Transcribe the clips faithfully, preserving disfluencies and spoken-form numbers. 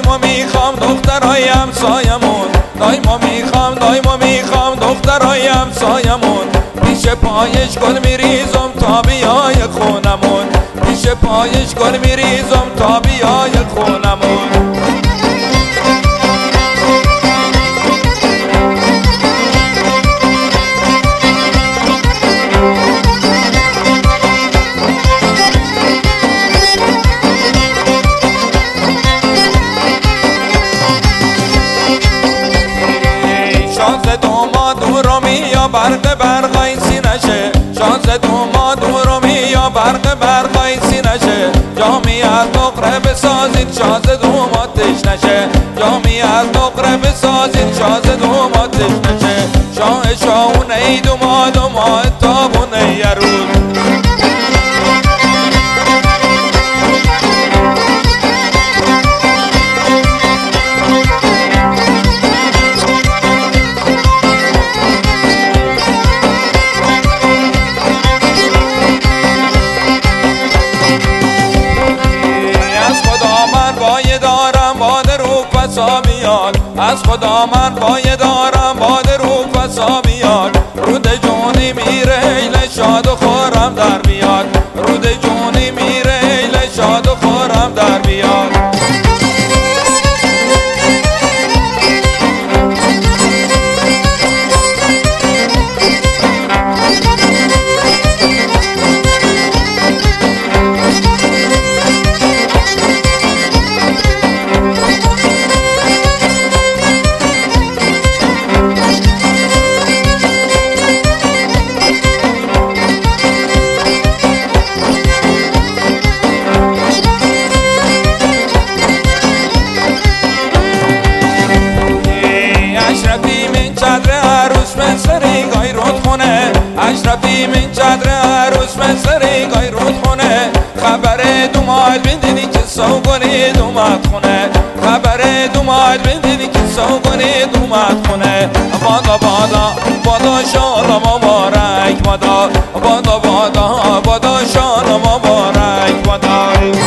دایما میخوام دخترای همسایمون، دایما میخوام دایما میخوام دخترای همسایمون، پیش پایش گل میریزم تا بیای خونمون، پیش پایش گل میریزم تا بیای خونمون. یا برق برقای سینشه، شانس دوما دورومی یا برق برقای سینشه، جامی از نقره بسازید شانس دوما تش نشه، جامی از نقره بسازید شانس دوما تش نشه، شاه شاونه ای دوما دوما تابونه یه روز. از خدا من بایه دارم باد رو فسا بیاد، رود جونی میره ایل شاد و خورم در بیاد، رود جونی میره ایل شاد و خورم در بیاد. اشرفی من چادر عروس من سری گای رود خونه، خبر دوماد بندینی که سوگونی دوماد خونه، خبر دوماد بندینی که سوگونی دوماد خونه. بادا بادا بادا شالا مبارک بادا، بادا بادا بادا شالا مبارک بادا.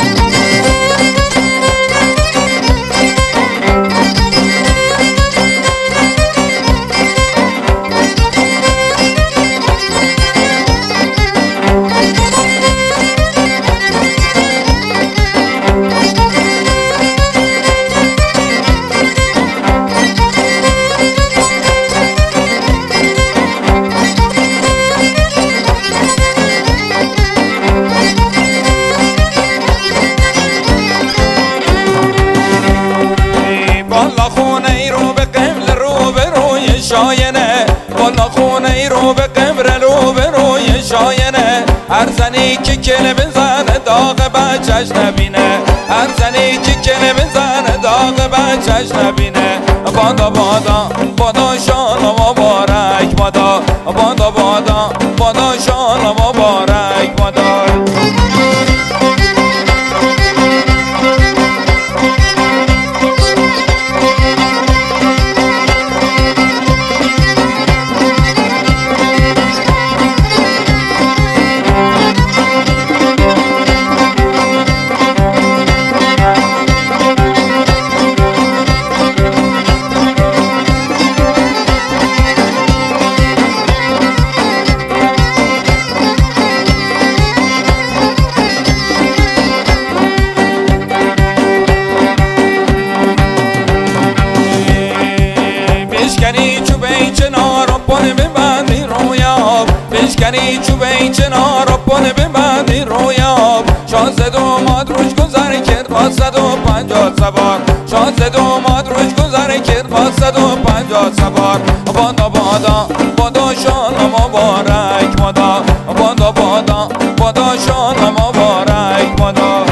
شاینه بالا خونه ای رو به قمر رو به روی شاینه، هر زنی که کله بزنه داغ بچهش نبینه، هر زنی که کله بزنه داغ بچهش نبینه. بادا بادا بادا شالا مبارک بادا، بادا بادا بادا شالا مبارک بادا. بشکنی چوبه این چنار رو پانه ببندی رویاب، بشکنی چوبه این چنار رو پانه ببندی رویاب، شانزده دوماد روش گذر کرد با صد و پنجاه سوار، شانزده دوماد روش گذر کرد با صد و پنجاه سوار. بادا بادا بادا شالا مبارک بادا، بادا بادا بادا شالا مبارک بادا.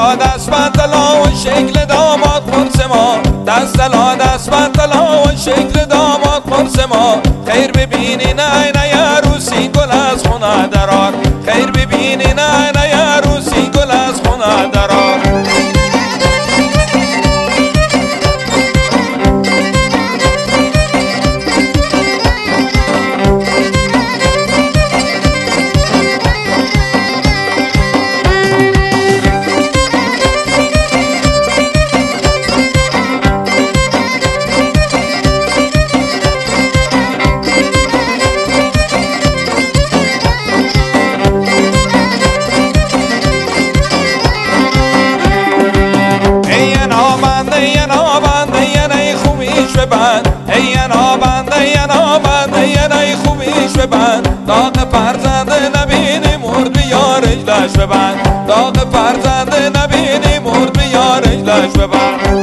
لا دست بندلا و شکل داماد قرص ما، دست لا دست بندلا و شکل داماد قرص ما. خیر ببینی نه نه عروسی گل از خونه درار، خیر ببینی نه نه عروسی گل از خونه درار. ببند داغ فرزند نبینی مرد بیار اجلش ببند، داغ فرزند نبینی مرد بیار اجلش ببند.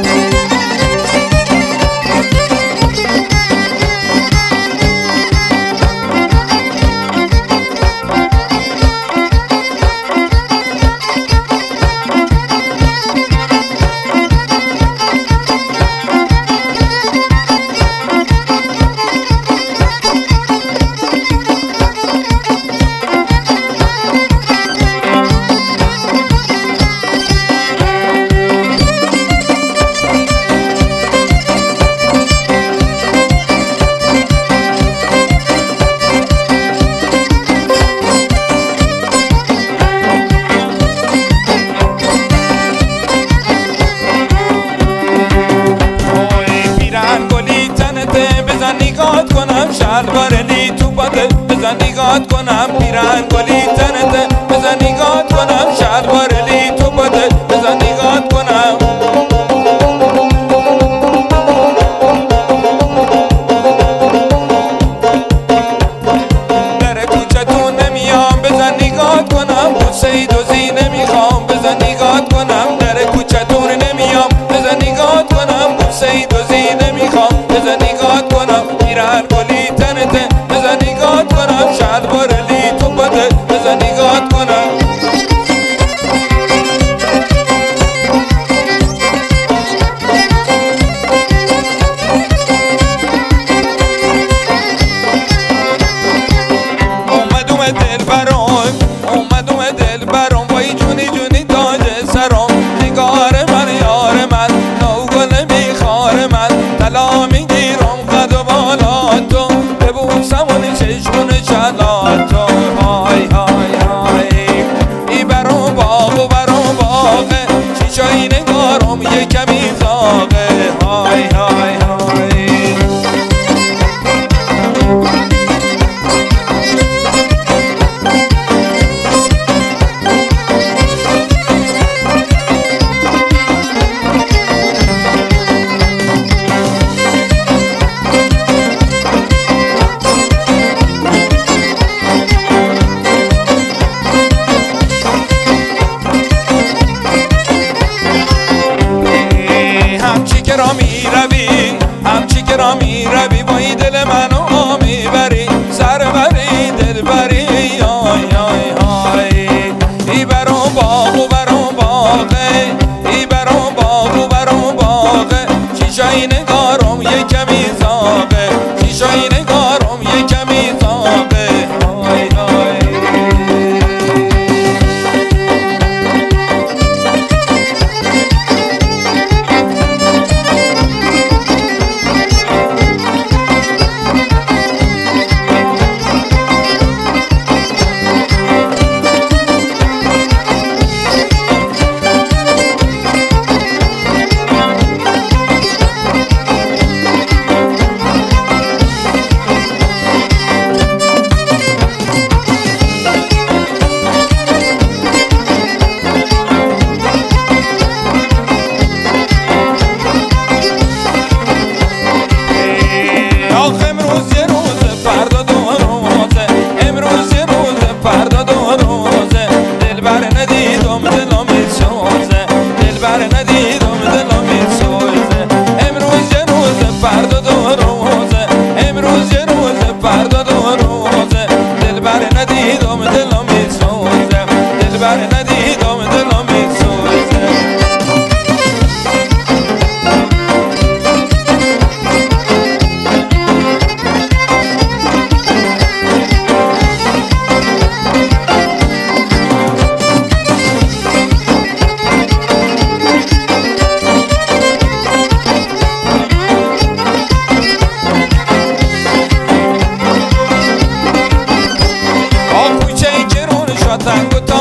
بزن نگات کنم شلوار لی تو باده، بزن نگات کنم پیرن گلی تنته، بزن نگات کنم شلوار لی تو باده، بزن نگات کنم. در کوچتون نمیام بزن نگات کنم، بوسه دوزی نمیخوام بزن نگات کنم. در کوچتون نمیام بزن نگات کنم، بوسه دوزی نمیخوام بزن نگات کنم. پیرن گلی تنته بزن نگات کنم شلوار لی تو باده، بزن نگات کنم. اومد اومد دل برام، اومد اومد دل برام، وای جونی جونی تاج سرام. نگار من یار من نوگل میخوار من، طلا میگیرم قد و بالا تو ببوسم اون چشمون چلا تو. های های های ای برام باغ و برام باغه، چیچای نگارم یه کمی زاغه. های های های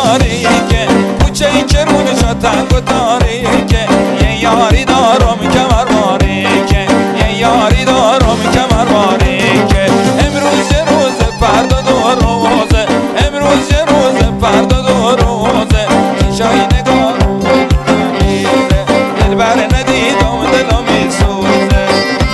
تاریکه کوچه ای که رونش تنگ و تاریکه یه یاری دارم کمر باریکه یه یاری دارم کمر باریکه امروز یه روز فردا دو روزه امروز یه روز فردا دو روزه چیشای نگاه میزه دل بر ندیدم دلم میسوزه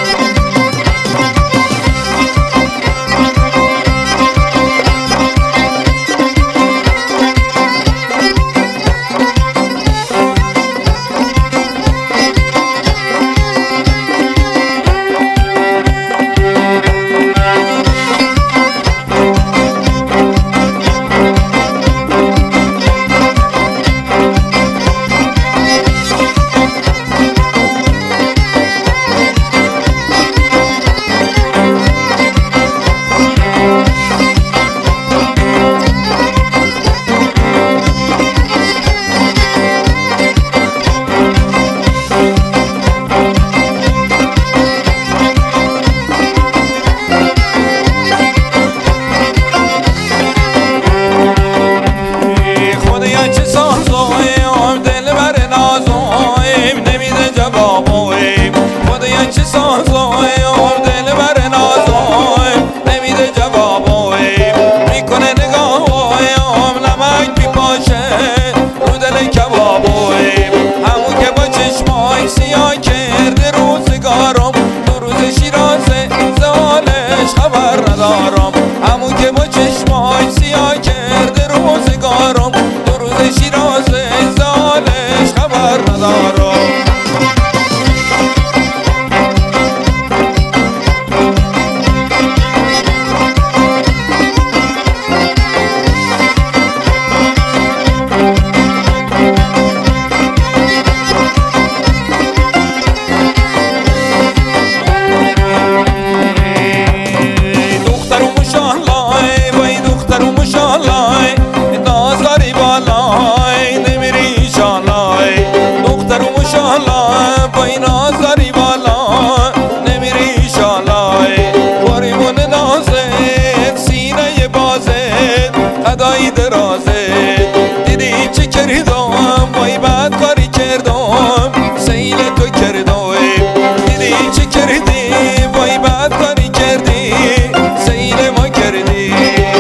چه سازایم دل بر نازایم نمیده جوابایم میکنه نگاهایم نمک میپاشه رو دل کبابایم همون که با چشمای سیاه کرده روزگارم دو روز شیرازه زالش خبر ندارم همون که با چشمای سیاه کرده روزگارم دو روز شیرازه زالش خبر ندارم ادای درازه دیدی چه کردم وای بد کاری کردم سیل تو کردم دیدی چه کردی وای بد کاری کردی سیل ما کردی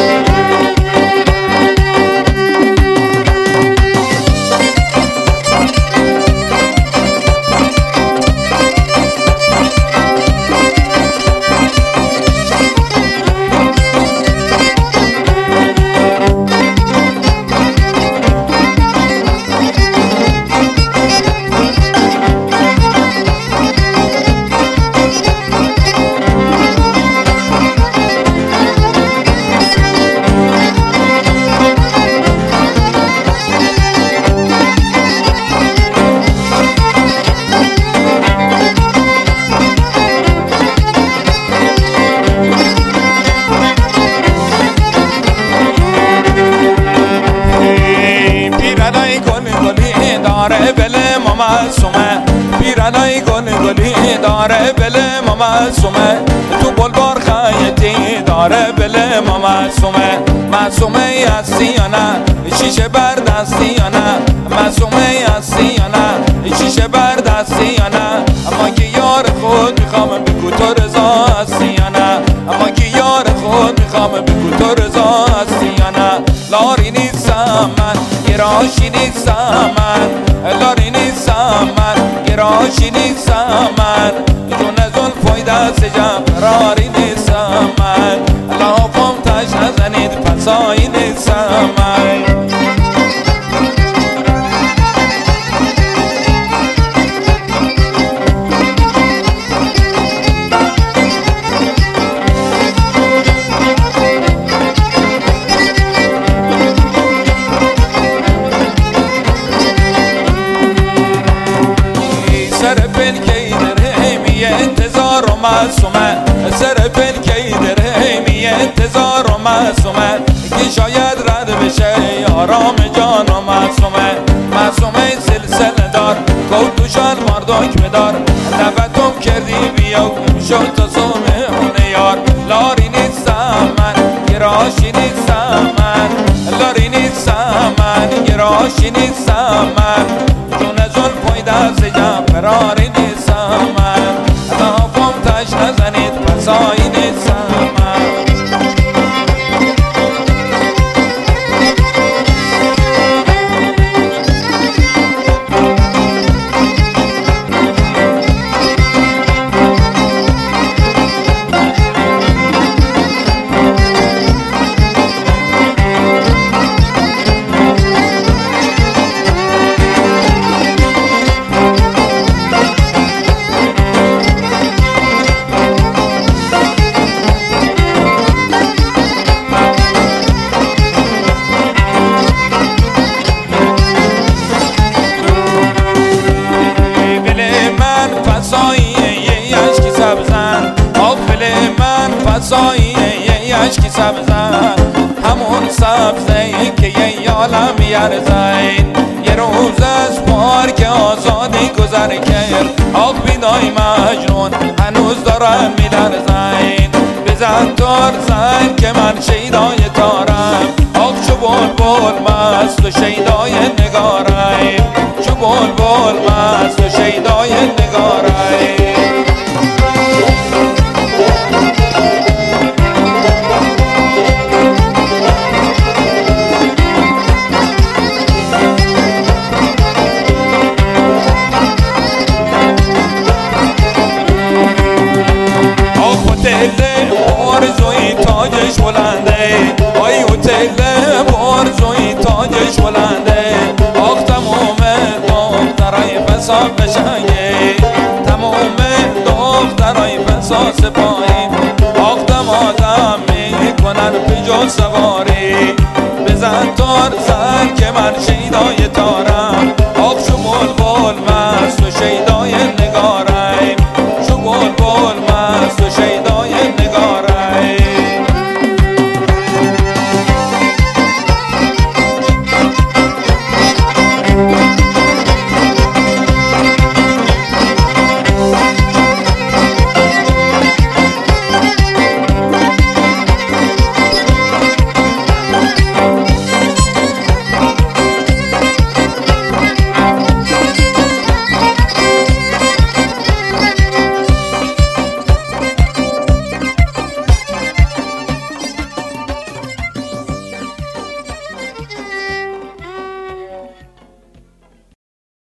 داره بل ما معصومه پیرنای گل گلی داره بل ما معصومه تو بلبار خیتی داره بل ما معصومه معصومه هستی یا نه شیشه بر دستی یا نه معصومه هستی یا نه شیشه بر دستی یا نه اما که یار خود میخوام بگو تو رضا هستی یا نه اما که یار خود میخوام بگو تو رضا هستی یا نه لاری نیستم من گراشی نیستم من لاری نیستم من گراشی نیستم من جون زلفای دست جم قراری نیستم من لافم تش نزنید پسایی نیستم من معصومه سر پلکی دره می انتظار و معصومه که شاید رد بشه آرام جان و معصومه معصومه سلسله دار کوتوشان مردک بدار نفتم کردی بیا شد تا سومه یار لاری نیستم من گراشی نیستم من لاری نیستم من فراشی نیستم من، جون زلفای دست جعفرانی نیستم من، اطرافم تش نزنید پسایی نیستم من. فساییه اشکی سبزن، همون سبزه که یه عالم یرزین، یه روز از پارک آزادی گذر کرد، آخ بیدای مجنون هنوز دارم میلرزین. بزن تار زن که من شیدای تارم، آخ چو بلبل مست و شیدای نگارم، چو بلبل مست و شیدای نگارم. برزوی تاجش بلنده، آی هتل برزوی تاجش بلنده، آخ تمام دخترای فساد قشنگه، تمام دخترای فساد سپاهی، آخ دمادم میکنن پیجو سواری. بزن تار زن که من شیدای تارم،